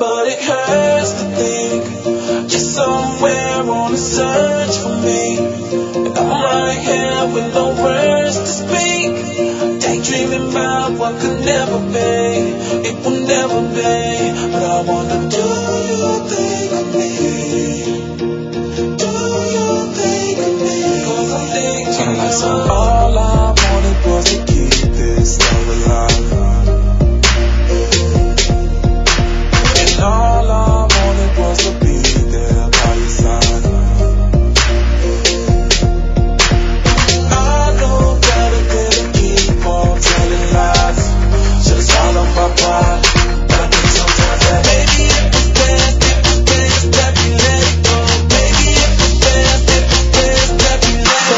but it hurts to think you're somewhere on a search for me, and I'm right here with no words to speak, daydreaming about what could never be, it will never be, but I wonder, do you think of me? Do you think of me? 'Cause I'm thinking all I wanted was to keep this love alive, and all I wanted was to be there by your side. I know better than to keep on telling lies, just all of my pride, but I think sometimes that maybe it was best that we let it go. Maybe it was best that we let it go.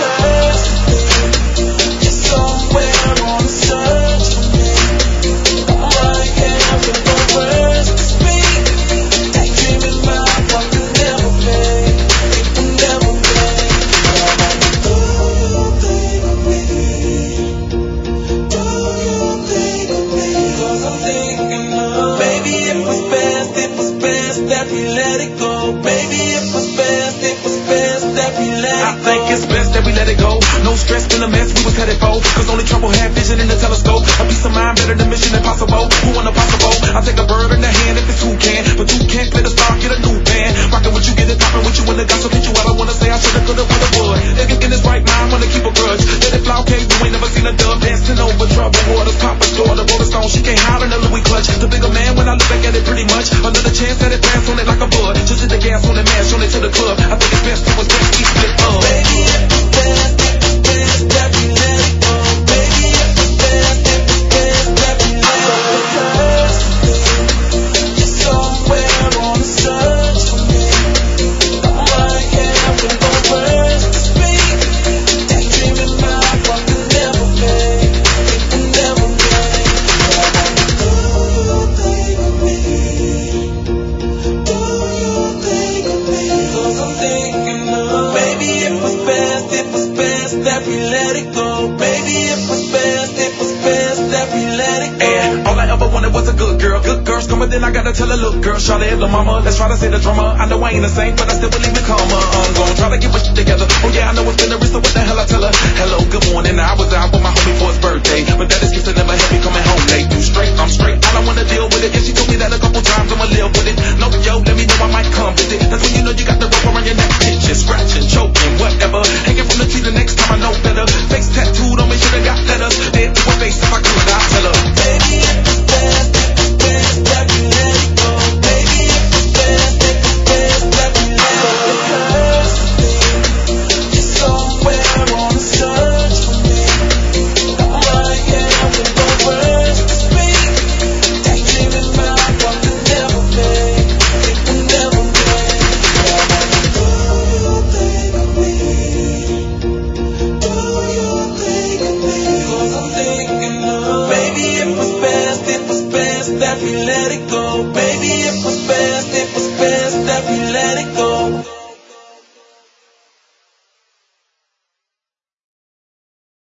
You're somewhere on a search for me, I'm right here with no words to speak, daydreaming about what could never be, it will never be, but I wonder, do you think of me? Do you think of me? 'Cause I'm thinking of maybe it was best that we let it go. Maybe it was best that we let it go. I think it's best that we let it go. No stress in the mess we was headed for, 'cause only trouble had vision in the telescope. A peace of mind better than Mission Impossible. Who want impossible? I take a bird in the hand if it's who can, but you can't play the star, get a new band. Rockin' with you, get it poppin' with you in the gospel, hit you out. I wanna say I shoulda, coulda, woulda, would. Nigga in his right mind, wanna keep a grudge. Let it fly, okay, you ain't never seen a dove dancing over trouble waters. Papa's door, the Rolling Stone, she can't hide in the Louis clutch. The bigger man when I look back at it pretty much. Another chance that it pass on it like a bud. Just hit the gas on it, mash on it to the club. I think it's best to was best, we split up. Maybe it was best that we let it go. Maybe it was best that we let it go. Because you're somewhere on a search for me, I'm right here with no words to speak, daydreaming about what could never be, it will never be, but I wonder, do you think of me? Do you think of me? 'Cause I'm thinking of maybe it was best that we let it go. Maybe it was best that we let it go. And all I ever wanted was a good girl. Good girls come, but then I gotta tell her, look, girl, Charlotte, little mama, let's try to say the drama. I know I ain't the same, but I still believe in karma. I'm gonna try to get my shit together. Oh yeah, I know it's been a risk, so what the hell I tell her? Hello, good morning. I was out with my homie for his birthday, but that excuse never had me coming home late. You straight, I'm straight. All I wanna deal with it. And she told me that a couple times I'ma live with it. No, yo, let me know I might come visit. That's when you know you got the rope around your neck, itching, scratching, choking, whatever. Hanging from the tree the next time I know better. Face tattooed on me, shoulda got letters. Dead to her face if I could, I'd tell her. Maybe it was best that we let it go. Maybe it was best that we let it go. Because you're somewhere on a search for me, I'm right here with no words to speak, daydreaming about what could never be, it will never be, but I wonder, do you think of me? Do you think of me? 'Cause I'm thinking of maybe it was best that we let it go. Maybe it was best that we let it go.